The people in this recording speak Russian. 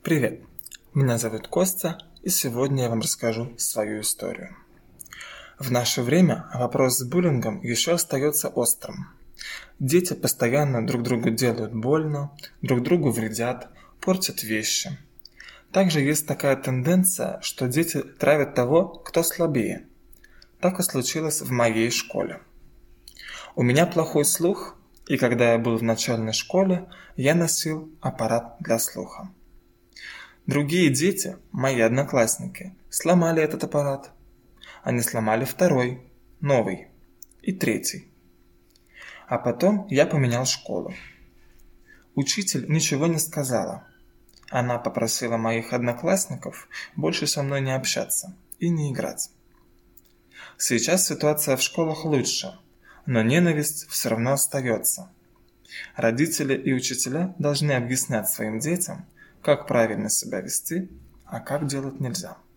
Привет, меня зовут Костя, и сегодня я вам расскажу свою историю. В наше время вопрос с буллингом еще остается острым. Дети постоянно друг другу делают больно, друг другу вредят, портят вещи. Также есть такая тенденция, что дети травят того, кто слабее. Так и случилось в моей школе. У меня плохой слух, и когда я был в начальной школе, я носил аппарат для слуха. Другие дети, мои одноклассники, сломали этот аппарат. Они сломали второй, новый и третий. А потом я поменял школу. Учитель ничего не сказала. Она попросила моих одноклассников больше со мной не общаться и не играть. Сейчас ситуация в школах лучше, но ненависть все равно остается. Родители и учителя должны объяснять своим детям, как правильно себя вести, а как делать нельзя.